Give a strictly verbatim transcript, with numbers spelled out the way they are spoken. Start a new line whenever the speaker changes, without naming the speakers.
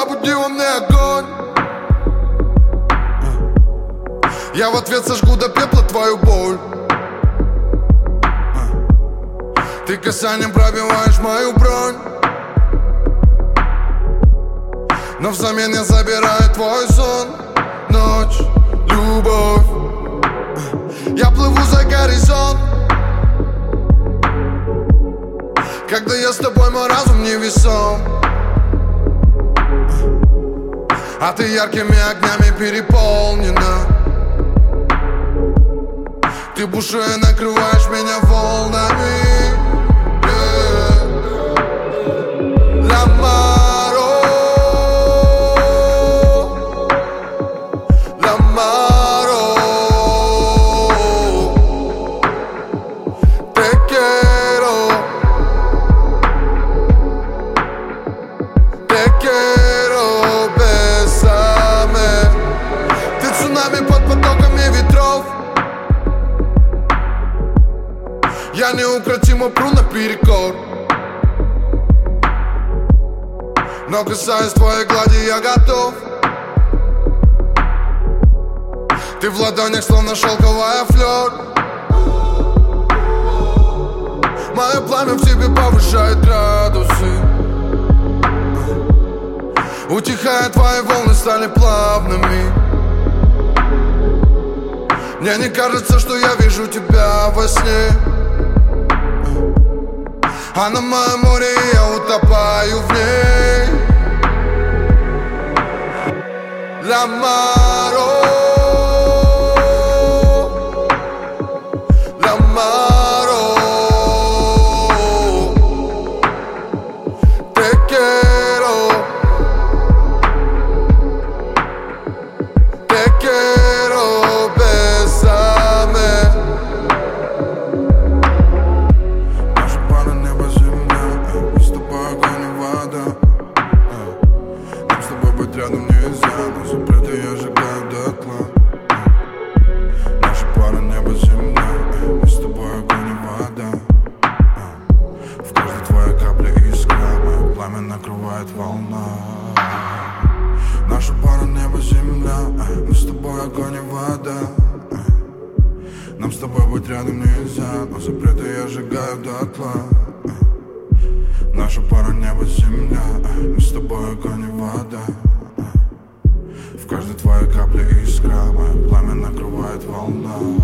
пробуди во мне огонь. Я в ответ сожгу до пепла твою боль. Ты касанием пробиваешь мою бронь, но взамен я забираю твой сон. Ночь, любовь, я плыву за горизонт. Когда я с тобой, мой разум невесом, а ты яркими огнями переполнена. Ты бушуя накрываешь меня волнами. Я неукротимо пру наперекор, но касаясь твоей глади я готов. Ты в ладонях словно шелковая флёр. Мое пламя в тебе повышает градусы. Утихая, твои волны стали плавными. Мне не кажется, что я вижу тебя во сне, а на моем море я утопаю в ней. La Maro, La Maro, te quiero, te quiero, bésame. Рядом нельзя, но запреты я сжигаю дотла. Наша пара небо, земля, мы с тобой огонь и вода. В каждой твоей капле искра, мое пламя накрывает волна. Наша пара небо, земля, мы с тобой огонь и вода. Нам с тобой быть рядом нельзя, но запреты я сжигаю дотла. Наша пара небо, земля, мы с тобой огонь и вода. В каждой твоей капле искра, мое пламя накрывает волна.